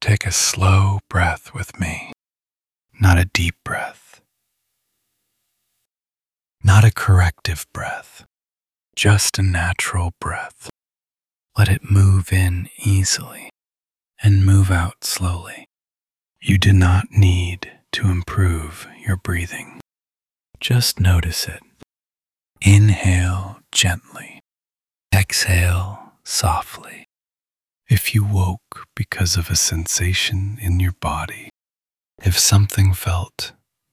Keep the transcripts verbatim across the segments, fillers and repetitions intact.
Take a slow breath with me, not a deep breath, not a corrective breath, just a natural breath. Let it move in easily and move out slowly. You do not need to improve your breathing. Just notice it. Inhale gently. Exhale softly. If you woke because of a sensation in your body, if something felt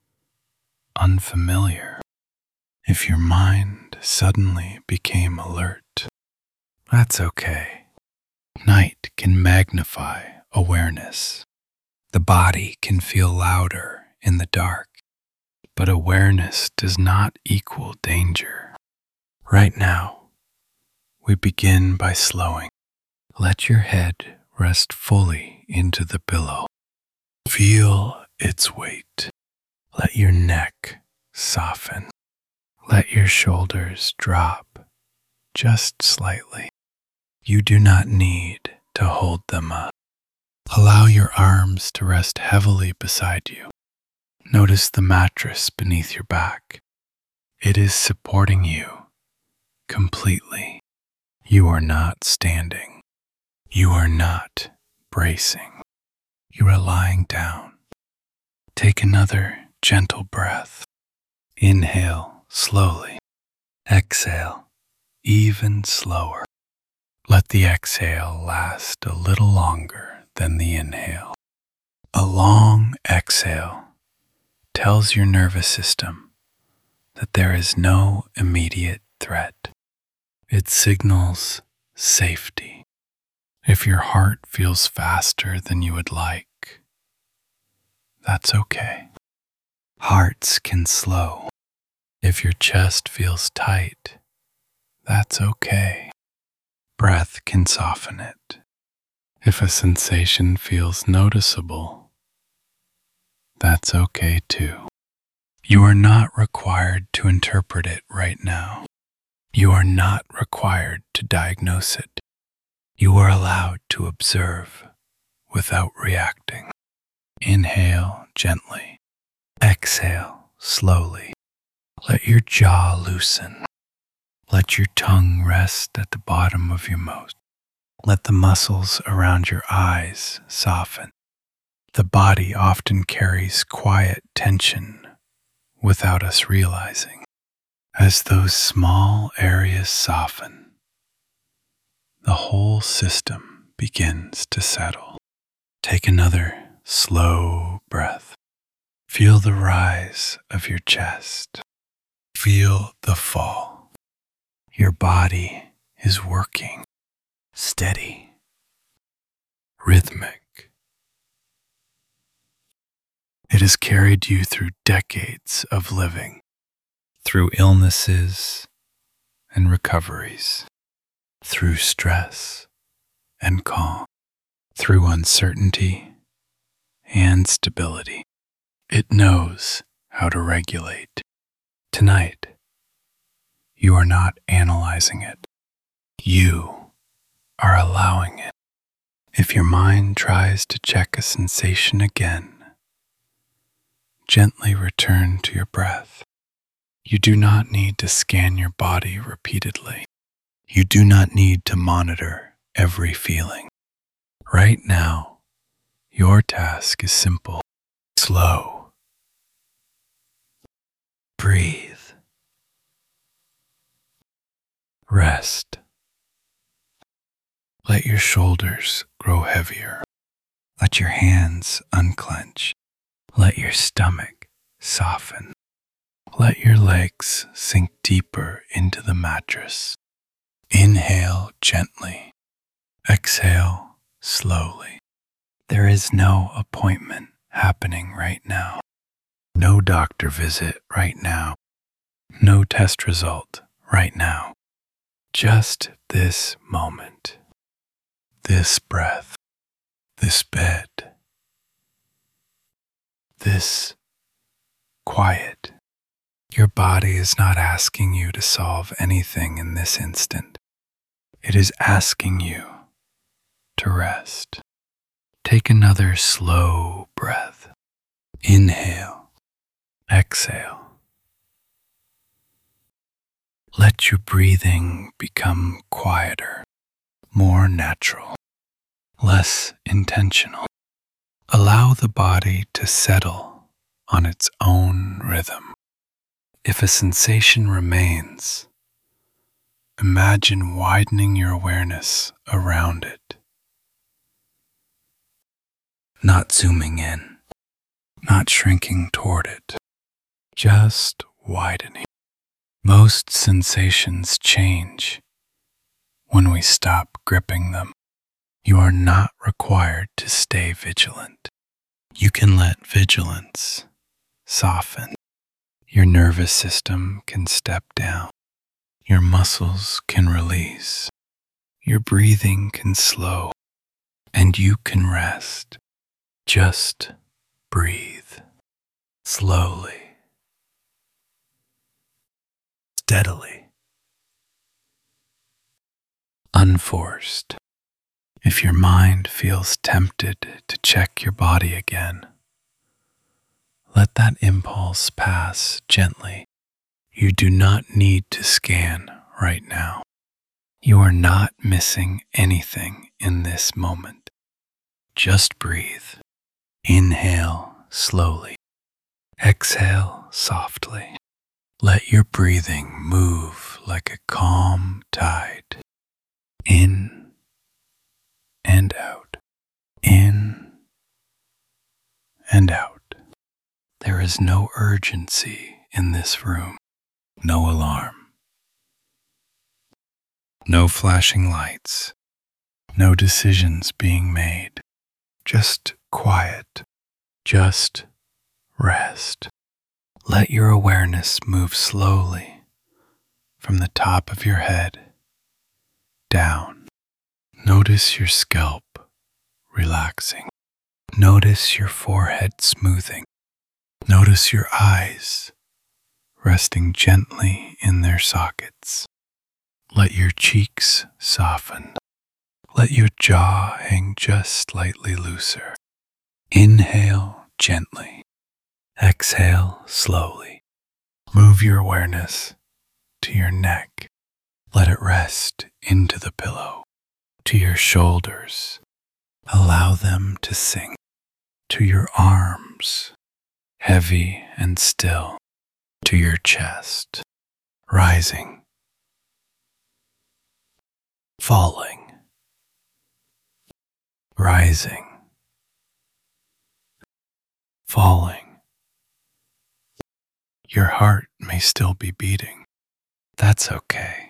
unfamiliar, if your mind suddenly became alert, that's okay. Night can magnify awareness. The body can feel louder in the dark, but awareness does not equal danger. Right now, we begin by slowing. Let your head rest fully into the pillow. Feel its weight. Let your neck soften. Let your shoulders drop just slightly. You do not need to hold them up. Allow your arms to rest heavily beside you. Notice the mattress beneath your back. It is supporting you completely. You are not standing. You are not bracing. You are lying down. Take another gentle breath. Inhale slowly. Exhale even slower. Let the exhale last a little longer than the inhale. A long exhale tells your nervous system that there is no immediate threat. It signals safety. If your heart feels faster than you would like, that's okay. Hearts can slow. If your chest feels tight, that's okay. Breath can soften it. If a sensation feels noticeable, that's okay too. You are not required to interpret it right now. You are not required to diagnose it. You are allowed to observe without reacting. Inhale gently. Exhale slowly. Let your jaw loosen. Let your tongue rest at the bottom of your mouth. Let the muscles around your eyes soften. The body often carries quiet tension without us realizing. As those small areas soften, the whole system begins to settle. Take another slow breath. Feel the rise of your chest. Feel the fall. Your body is working, steady, rhythmic. It has carried you through decades of living, through illnesses and recoveries, through stress and calm, through uncertainty and stability. It knows how to regulate. Tonight, you are not analyzing it. You are allowing it. If your mind tries to check a sensation again, gently return to your breath. You do not need to scan your body repeatedly. You do not need to monitor every feeling. Right now, your task is simple. Slow. Breathe. Rest. Let your shoulders grow heavier. Let your hands unclench. Let your stomach soften. Let your legs sink deeper into the mattress. Inhale gently. Exhale slowly. There is no appointment happening right now. No doctor visit right now. No test result right now. Just this moment. This breath. This bed. This quiet. Your body is not asking you to solve anything in this instant. It is asking you to rest. Take another slow breath. Inhale, exhale. Let your breathing become quieter, more natural, less intentional. Allow the body to settle on its own rhythm. If a sensation remains, imagine widening your awareness around it. Not zooming in, not shrinking toward it, just widening. Most sensations change when we stop gripping them. You are not required to stay vigilant. You can let vigilance soften. Your nervous system can step down. Your muscles can release. Your breathing can slow. And you can rest. Just breathe. Slowly. Steadily. Unforced. If your mind feels tempted to check your body again, let that impulse pass gently. You do not need to scan right now. You are not missing anything in this moment. Just breathe. Inhale slowly. Exhale softly. Let your breathing move like a calm tide. In and out. In and out. There is no urgency in this room. No alarm. No flashing lights. No decisions being made. Just quiet. Just rest. Let your awareness move slowly from the top of your head down. Notice your scalp relaxing. Notice your forehead smoothing. Notice your eyes resting gently in their sockets. Let your cheeks soften. Let your jaw hang just slightly looser. Inhale gently. Exhale slowly. Move your awareness to your neck. Let it rest into the pillow. To your shoulders. Allow them to sink. To your arms. Heavy and still. To your chest. Rising. Falling. Rising. Falling. Your heart may still be beating. That's okay.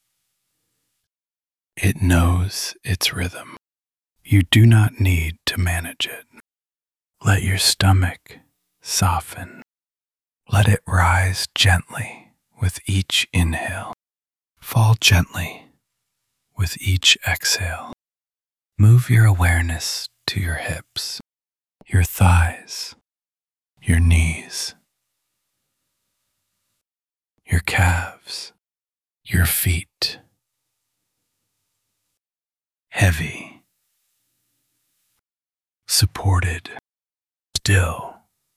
It knows its rhythm. You do not need to manage it. Let your stomach soften. Let it rise gently with each inhale. Fall gently with each exhale. Move your awareness to your hips, your thighs, your knees, your calves, your feet. Heavy, supported, still.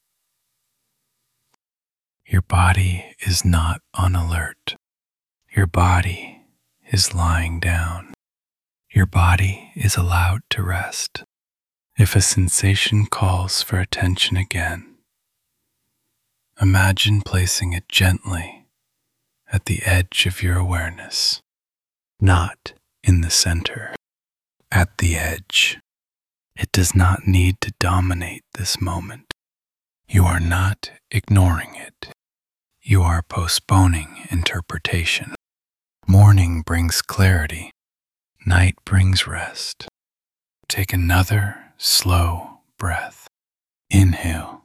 Your body is not on alert. Your body is lying down. Your body is allowed to rest. If a sensation calls for attention again, imagine placing it gently at the edge of your awareness, not in the center, at the edge. It does not need to dominate this moment. You are not ignoring it. You are postponing interpretation. Morning brings clarity. Night brings rest. Take another slow breath. Inhale.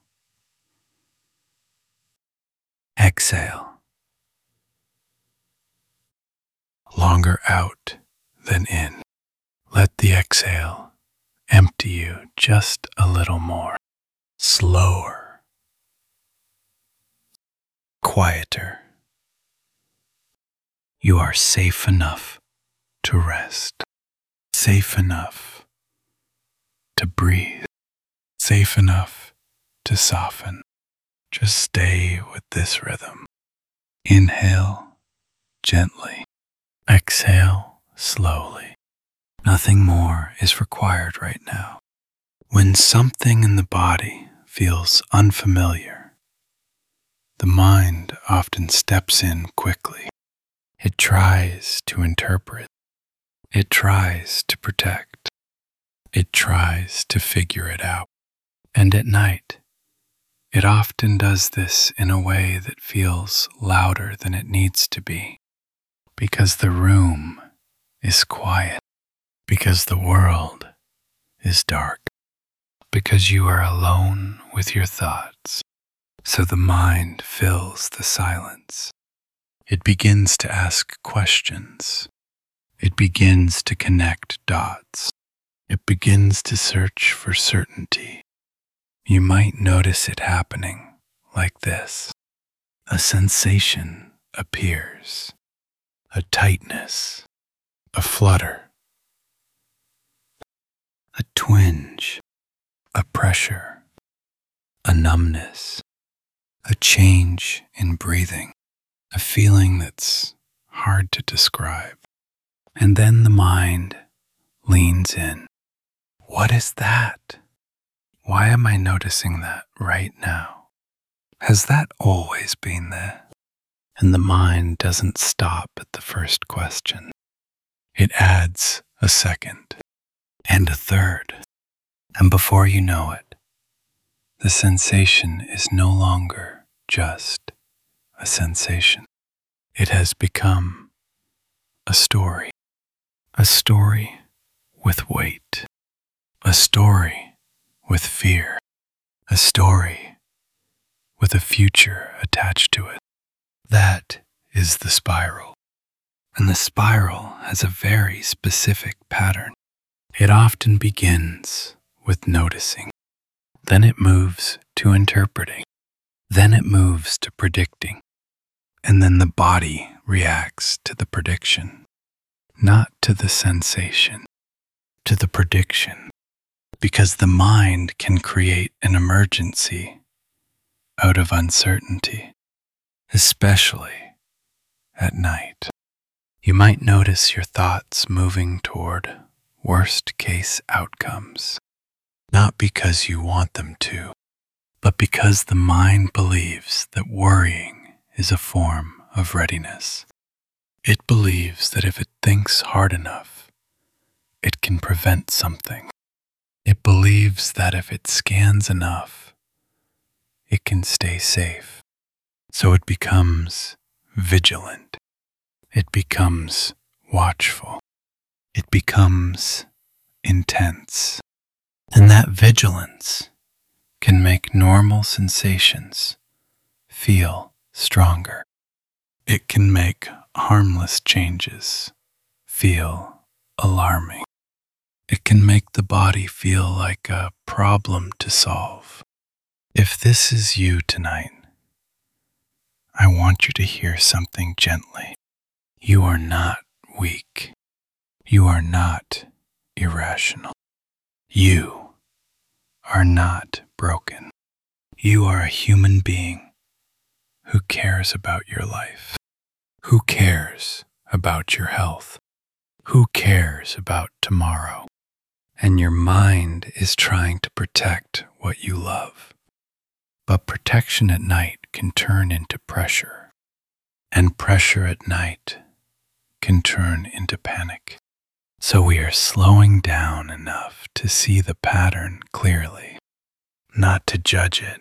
Exhale. Longer out than in. Let the exhale empty you just a little more. Slower. Quieter. You are safe enough to rest. Safe enough to breathe, safe enough to soften. Just stay with this rhythm. Inhale gently. Exhale slowly. Nothing more is required right now. When something in the body feels unfamiliar, the mind often steps in quickly. It tries to interpret. It tries to protect. It tries to figure it out. And at night, it often does this in a way that feels louder than it needs to be, because the room is quiet, because the world is dark, because you are alone with your thoughts. So the mind fills the silence. It begins to ask questions. It begins to connect dots. It begins to search for certainty. You might notice it happening like this. A sensation appears, a tightness, a flutter, a twinge, a pressure, a numbness, a change in breathing, a feeling that's hard to describe. And then the mind leans in. What is that? Why am I noticing that right now? Has that always been there? And the mind doesn't stop at the first question. It adds a second and a third. And before you know it, the sensation is no longer just a sensation. It has become a story. A story with weight. A story with fear, a story with a future attached to it. That is the spiral. And the spiral has a very specific pattern. It often begins with noticing. Then it moves to interpreting. Then it moves to predicting. And then the body reacts to the prediction, not to the sensation, to the prediction. Because the mind can create an emergency out of uncertainty, especially at night. You might notice your thoughts moving toward worst-case outcomes, not because you want them to, but because the mind believes that worrying is a form of readiness. It believes that if it thinks hard enough, it can prevent something. It believes that if it scans enough, it can stay safe. So it becomes vigilant. It becomes watchful. It becomes intense. And that vigilance can make normal sensations feel stronger. It can make harmless changes feel alarming. It can make the body feel like a problem to solve. If this is you tonight, I want you to hear something gently. You are not weak. You are not irrational. You are not broken. You are a human being who cares about your life, who cares about your health, who cares about tomorrow. And your mind is trying to protect what you love. But protection at night can turn into pressure, and pressure at night can turn into panic. So we are slowing down enough to see the pattern clearly, not to judge it,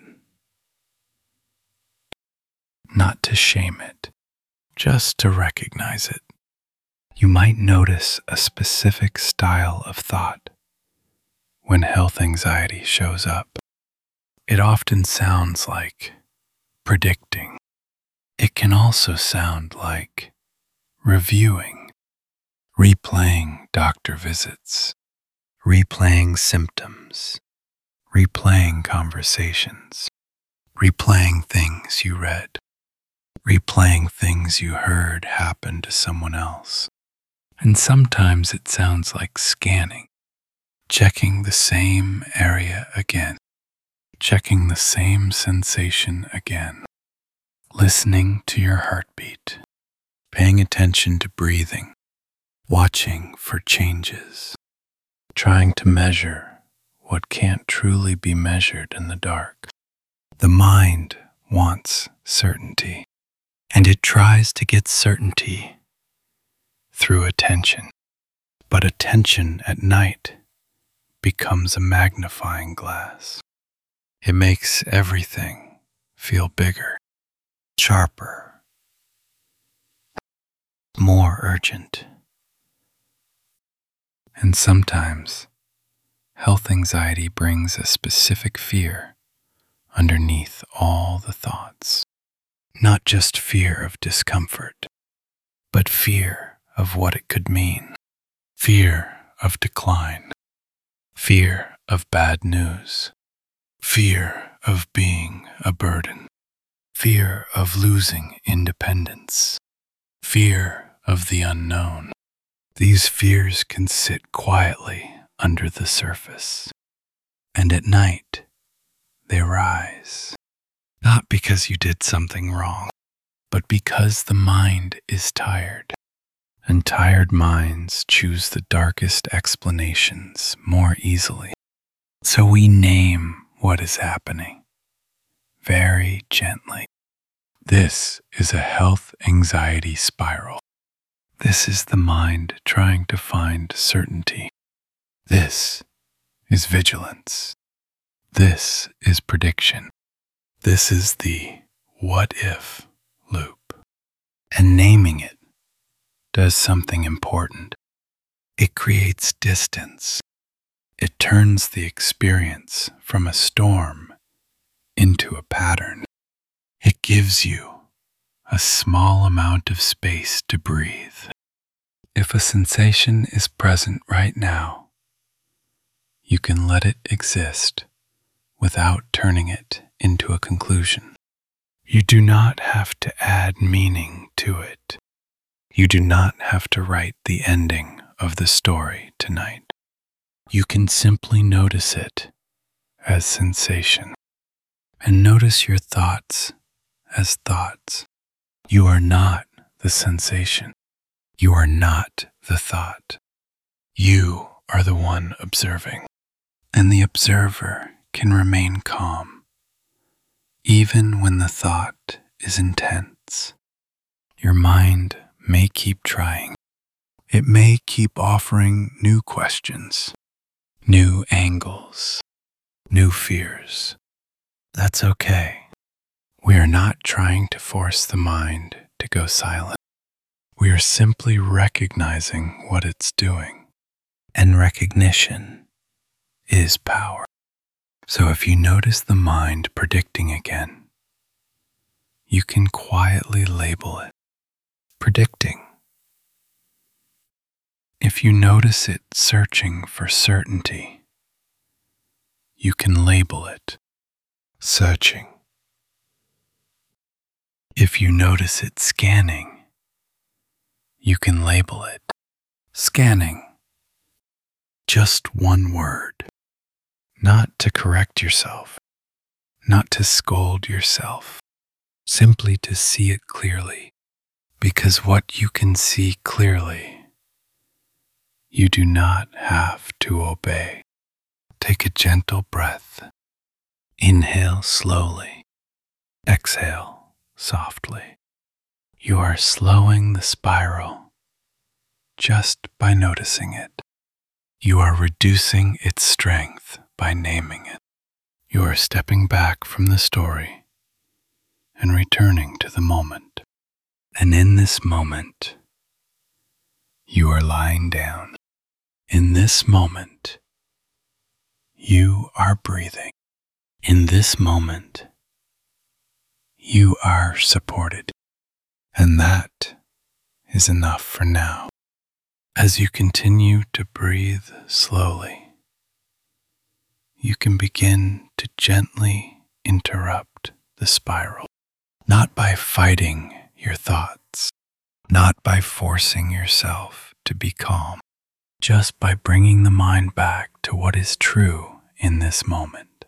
not to shame it, just to recognize it. You might notice a specific style of thought when health anxiety shows up. It often sounds like predicting. It can also sound like reviewing, replaying doctor visits, replaying symptoms, replaying conversations, replaying things you read, replaying things you heard happen to someone else. And sometimes it sounds like scanning, checking the same area again, checking the same sensation again, listening to your heartbeat, paying attention to breathing, watching for changes, trying to measure what can't truly be measured in the dark. The mind wants certainty, and it tries to get certainty through attention. But attention at night becomes a magnifying glass. It makes everything feel bigger, sharper, more urgent. And sometimes, health anxiety brings a specific fear underneath all the thoughts. Not just fear of discomfort, but fear of what it could mean. Fear of decline. Fear of bad news. Fear of being a burden. Fear of losing independence. Fear of the unknown. These fears can sit quietly under the surface, and at night they rise, not because you did something wrong, but because the mind is tired, and tired minds choose the darkest explanations more easily. So we name what is happening very gently. This is a health anxiety spiral. This is the mind trying to find certainty. This is vigilance. This is prediction. This is the what if loop. And naming it does something important. It creates distance. It turns the experience from a storm into a pattern. It gives you a small amount of space to breathe. If a sensation is present right now, you can let it exist without turning it into a conclusion. You do not have to add meaning to it. You do not have to write the ending of the story tonight. You can simply notice it as sensation, and notice your thoughts as thoughts. You are not the sensation. You are not the thought. You are the one observing. And the observer can remain calm, even when the thought is intense. Your mind may keep trying. It may keep offering new questions, new angles, new fears. That's okay. We are not trying to force the mind to go silent. We are simply recognizing what it's doing. And recognition is power. So if you notice the mind predicting again, you can quietly label it predicting. If you notice it searching for certainty, you can label it searching. If you notice it scanning, you can label it scanning. Just one word. Not to correct yourself, not to scold yourself, simply to see it clearly. Because what you can see clearly, you do not have to obey. Take a gentle breath. Inhale slowly. Exhale softly. You are slowing the spiral just by noticing it. You are reducing its strength by naming it. You are stepping back from the story and returning to the moment. And in this moment, you are lying down. In this moment, you are breathing. In this moment, you are supported. And that is enough for now. As you continue to breathe slowly, you can begin to gently interrupt the spiral, not by fighting your thoughts, not by forcing yourself to be calm, just by bringing the mind back to what is true in this moment.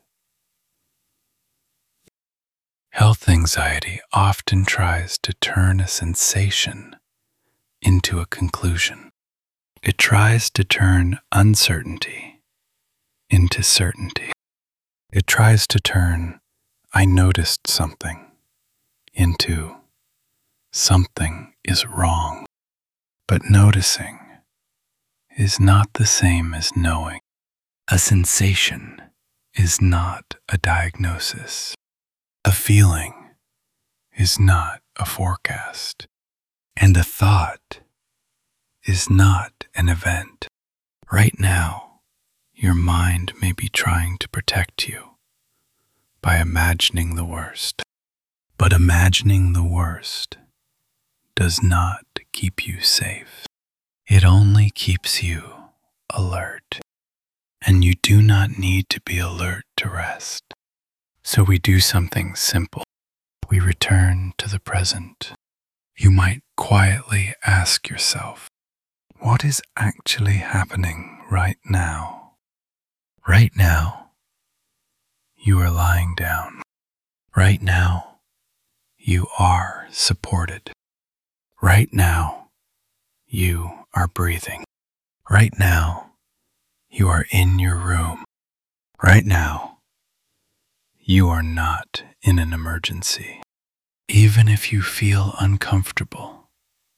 Health anxiety often tries to turn a sensation into a conclusion. It tries to turn uncertainty into certainty. It tries to turn "I noticed something" into "something is wrong." But noticing is not the same as knowing. A sensation is not a diagnosis. A feeling is not a forecast. And a thought is not an event. Right now, your mind may be trying to protect you by imagining the worst. But imagining the worst does not keep you safe. It only keeps you alert. And you do not need to be alert to rest. So we do something simple. We return to the present. You might quietly ask yourself, what is actually happening right now? Right now, you are lying down. Right now, you are supported. Right now, you are breathing. Right now, you are in your room. Right now, you are not in an emergency. Even if you feel uncomfortable,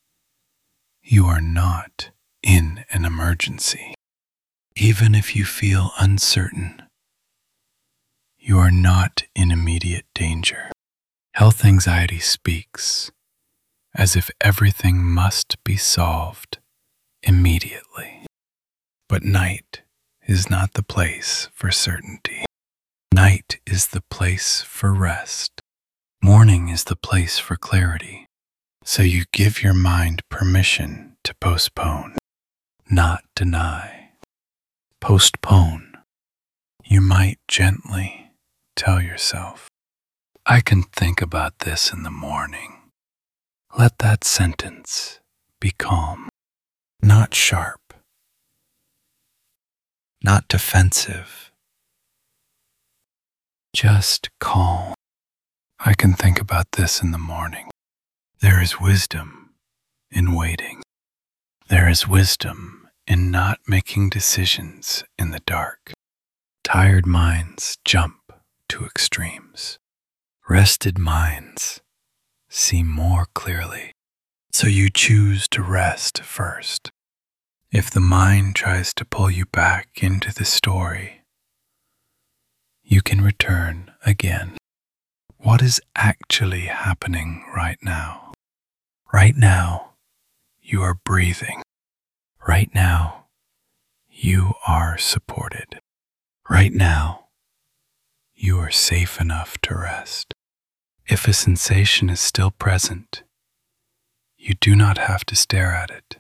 you are not in an emergency. Even if you feel uncertain, you are not in immediate danger. Health anxiety speaks as if everything must be solved immediately. But night is not the place for certainty. Night is the place for rest. Morning is the place for clarity. So you give your mind permission to postpone, not deny. Postpone. You might gently tell yourself, I can think about this in the morning. Let that sentence be calm, not sharp, not defensive, just calm. I can think about this in the morning. There is wisdom in waiting. There is wisdom in not making decisions in the dark. Tired minds jump to extremes. Rested minds see more clearly. So you choose to rest first. If the mind tries to pull you back into the story, you can return again. What is actually happening right now? Right now, you are breathing. Right now, you are supported. Right now, you are safe enough to rest. If a sensation is still present, you do not have to stare at it.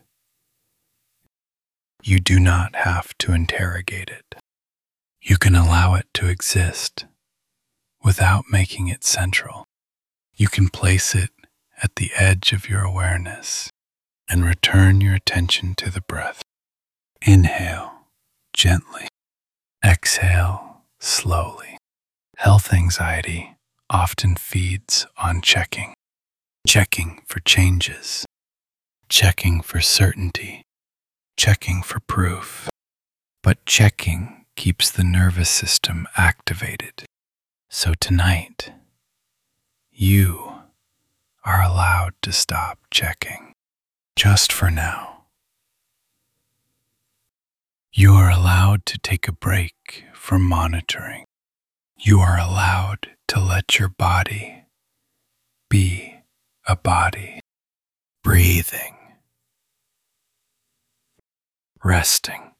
You do not have to interrogate it. You can allow it to exist without making it central. You can place it at the edge of your awareness and return your attention to the breath. Inhale gently. Exhale slowly. Health anxiety often feeds on checking. Checking for changes. Checking for certainty. Checking for proof. But checking keeps the nervous system activated. So tonight, you are allowed to stop checking, just for now. You are allowed to take a break from monitoring. You are allowed to let your body be a body, breathing, resting,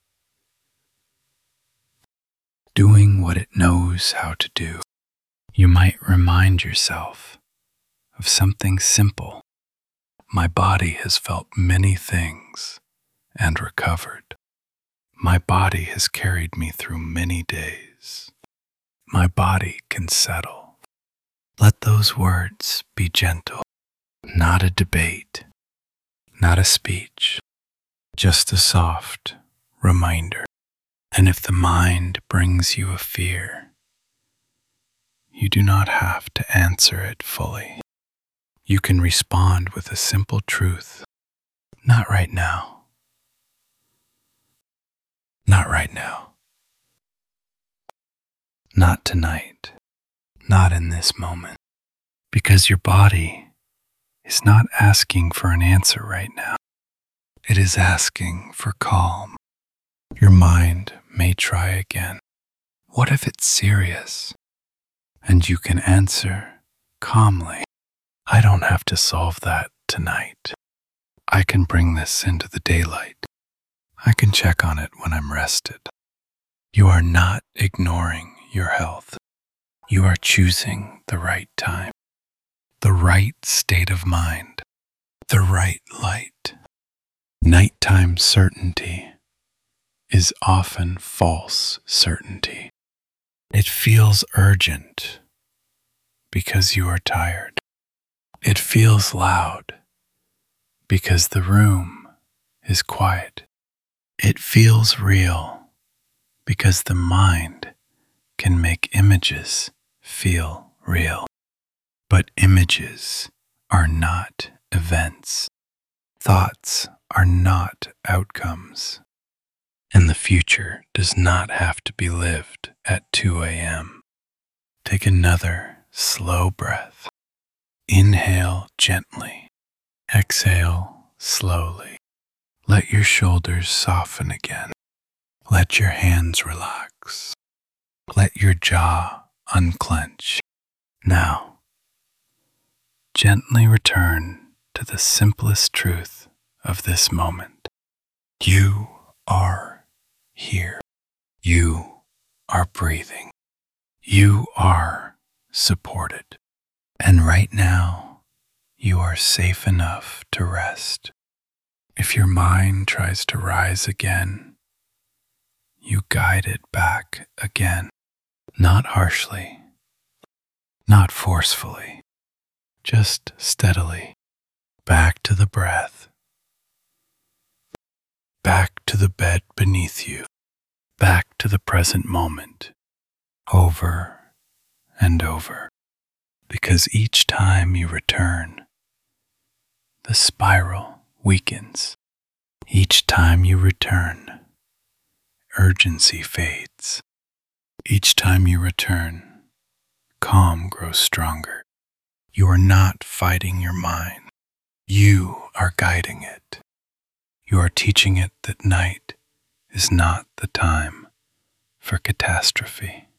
doing what it knows how to do. You might remind yourself of something simple. My body has felt many things and recovered. My body has carried me through many days. My body can settle. Let those words be gentle, not a debate, not a speech, just a soft reminder. And if the mind brings you a fear, you do not have to answer it fully. You can respond with a simple truth. Not right now. Not right now. Not tonight. Not in this moment. Because your body is not asking for an answer right now. It is asking for calm. Your mind may try again. What if it's serious? And you can answer calmly. I don't have to solve that tonight. I can bring this into the daylight. I can check on it when I'm rested. You are not ignoring your health. You are choosing the right time, the right state of mind, the right light. Nighttime certainty is often false certainty. It feels urgent because you are tired. It feels loud because the room is quiet. It feels real because the mind can make images feel real. But images are not events. Thoughts are not outcomes. And the future does not have to be lived at two a.m. Take another slow breath. Inhale gently. Exhale slowly. Let your shoulders soften again. Let your hands relax. Let your jaw unclench. Now, gently return to the simplest truth of this moment. You are here. You are breathing. You are supported. And right now, you are safe enough to rest. If your mind tries to rise again, you guide it back again. Not harshly, not forcefully, just steadily. Back to the breath. Back to the bed beneath you. Back to the present moment. Over and over. Because each time you return, the spiral weakens. Each time you return, urgency fades. Each time you return, calm grows stronger. You are not fighting your mind. You are guiding it. You are teaching it that night is not the time for catastrophe.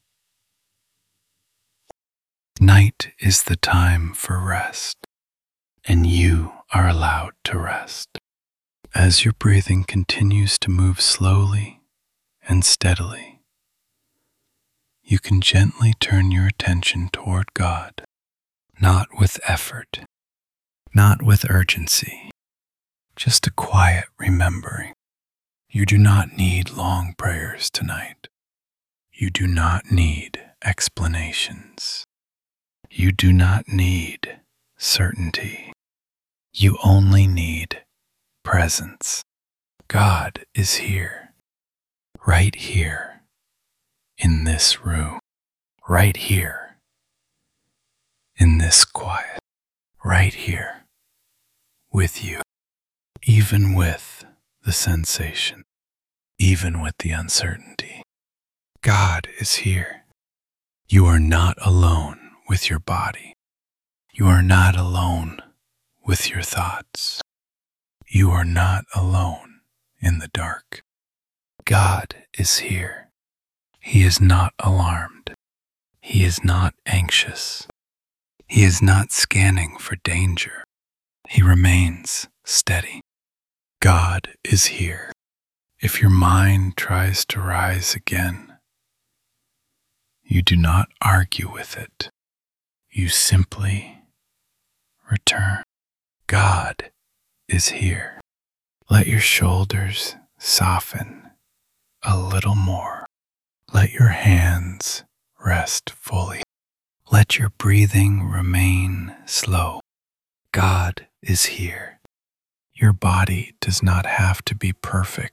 Night is the time for rest, and you are allowed to rest. As your breathing continues to move slowly and steadily, you can gently turn your attention toward God, not with effort, not with urgency, just a quiet remembering. You do not need long prayers tonight. You do not need explanations. You do not need certainty. You only need presence. God is here, right here, in this room, right here, in this quiet, right here, with you, even with the sensation, even with the uncertainty. God is here. You are not alone with your body. You are not alone with your thoughts. You are not alone in the dark. God is here. He is not alarmed. He is not anxious. He is not scanning for danger. He remains steady. God is here. If your mind tries to rise again, you do not argue with it. You simply return. God is here. Let your shoulders soften a little more. Let your hands rest fully. Let your breathing remain slow. God is here. Your body does not have to be perfect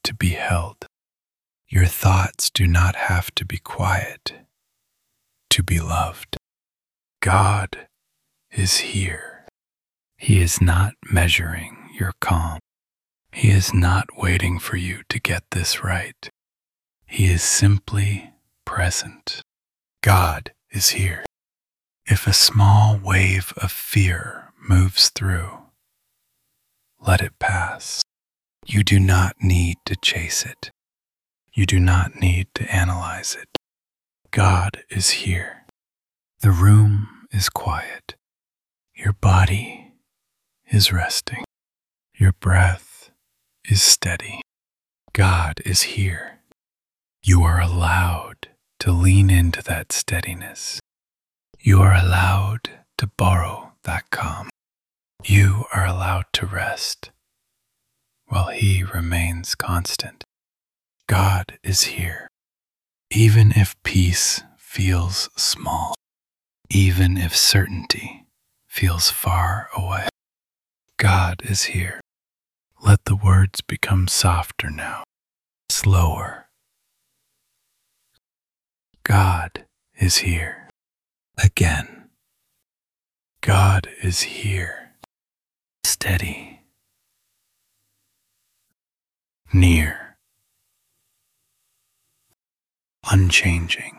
to be held. Your thoughts do not have to be quiet to be loved. God is here. He is not measuring your calm. He is not waiting for you to get this right. He is simply present. God is here. If a small wave of fear moves through, let it pass. You do not need to chase it. You do not need to analyze it. God is here. The room is quiet. Your body is resting. Your breath is steady. God is here. You are allowed to lean into that steadiness. You are allowed to borrow that calm. You are allowed to rest while He remains constant. God is here. Even if peace feels small, even if certainty feels far away, God is here. Let the words become softer now, slower. God is here. Again. God is here. Steady. Near. Unchanging.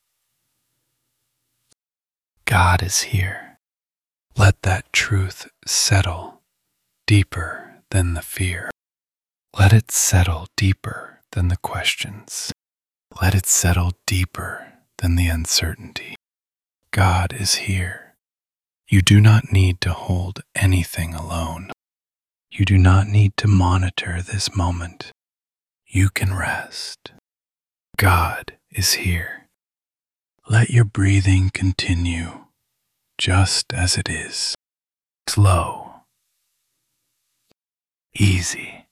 God is here. Let that truth settle deeper than the fear. Let it settle deeper than the questions. Let it settle deeper than the uncertainty. God is here. You do not need to hold anything alone. You do not need to monitor this moment. You can rest. God is here. Let your breathing continue just as it is. Slow. Easy.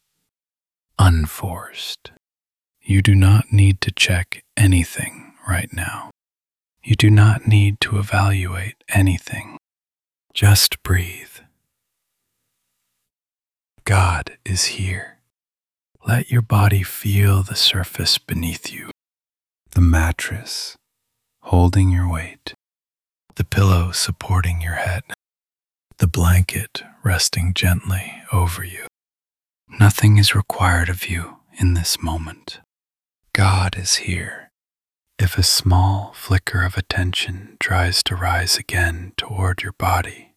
Unforced. You do not need to check anything right now. You do not need to evaluate anything. Just breathe. God is here. Let your body feel the surface beneath you. The mattress holding your weight. The pillow supporting your head. The blanket resting gently over you. Nothing is required of you in this moment. God is here. If a small flicker of attention tries to rise again toward your body,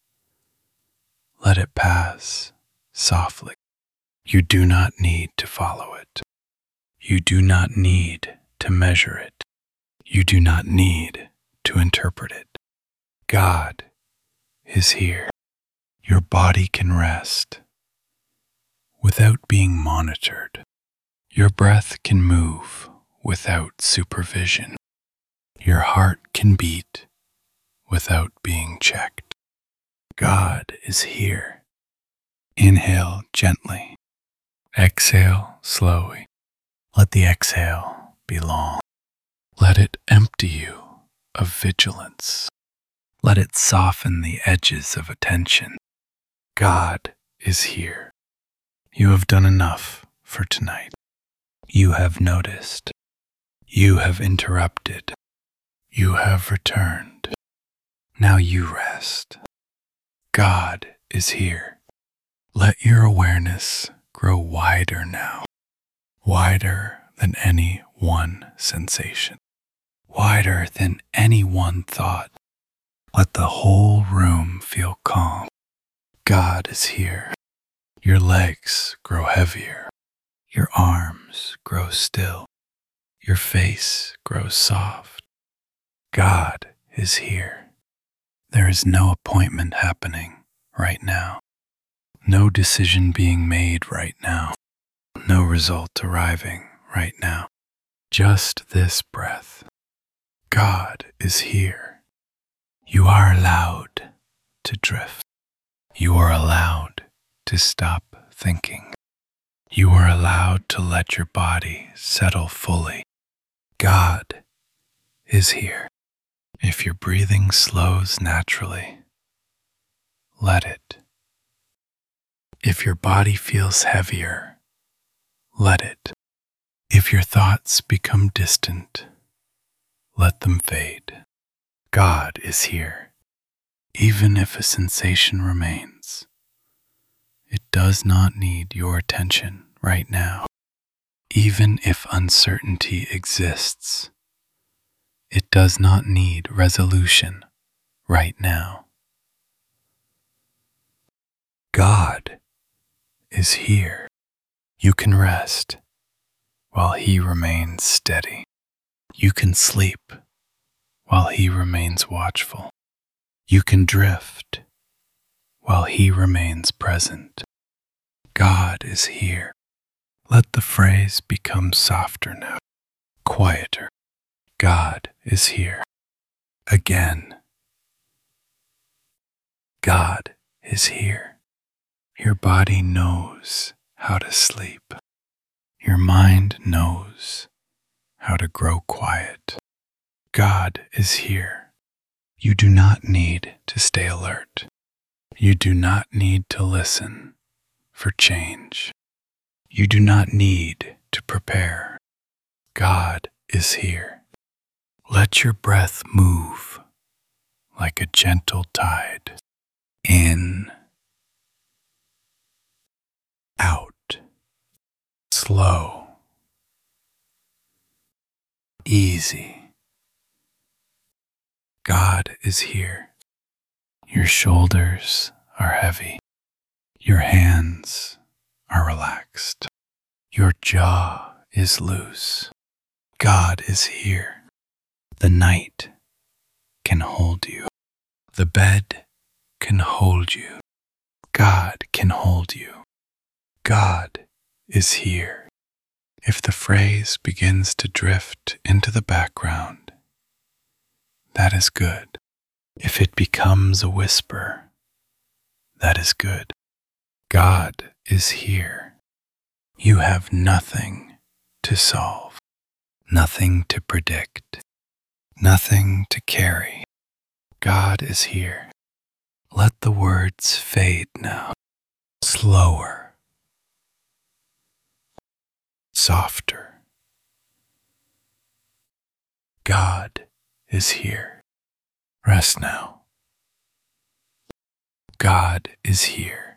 let it pass softly. You do not need to follow it. You do not need to measure it. You do not need to interpret it. God is here. Your body can rest without being monitored. Your breath can move without supervision. Your heart can beat without being checked. God is here. Inhale gently. Exhale slowly. Let the exhale be long. Let it empty you of vigilance. Let it soften the edges of attention. God is here. You have done enough for tonight. You have noticed. You have interrupted. You have returned. Now you rest. God is here. Let your awareness grow wider now. Wider than any one sensation. Wider than any one thought. Let the whole room feel calm. God is here. Your legs grow heavier. Your arms grow still. Your face grows soft. God is here. There is no appointment happening right now. No decision being made right now. No result arriving right now. Just this breath. God is here. You are allowed to drift. You are allowed to stop thinking. You are allowed to let your body settle fully. God is here. If your breathing slows naturally, let it. If your body feels heavier, let it. If your thoughts become distant, let them fade. God is here. Even if a sensation remains, it does not need your attention right now. Even if uncertainty exists, it does not need resolution right now. God is here. You can rest while He remains steady. You can sleep while He remains watchful. You can drift while He remains present. God is here. Let the phrase become softer now, quieter. God is here. Again. God is here. Your body knows how to sleep. Your mind knows how to grow quiet. God is here. You do not need to stay alert. You do not need to listen for change. You do not need to prepare. God is here. Let your breath move like a gentle tide. In, out, slow, easy. God is here. Your shoulders are heavy. Your hands are relaxed. Your jaw is loose. God is here. The night can hold you. The bed can hold you. God can hold you. God is here. If the phrase begins to drift into the background, that is good. If it becomes a whisper, that is good. God is here. You have nothing to solve, nothing to predict, nothing to carry. God is here. Let the words fade now. Slower. Softer. God is here. Rest now. God is here.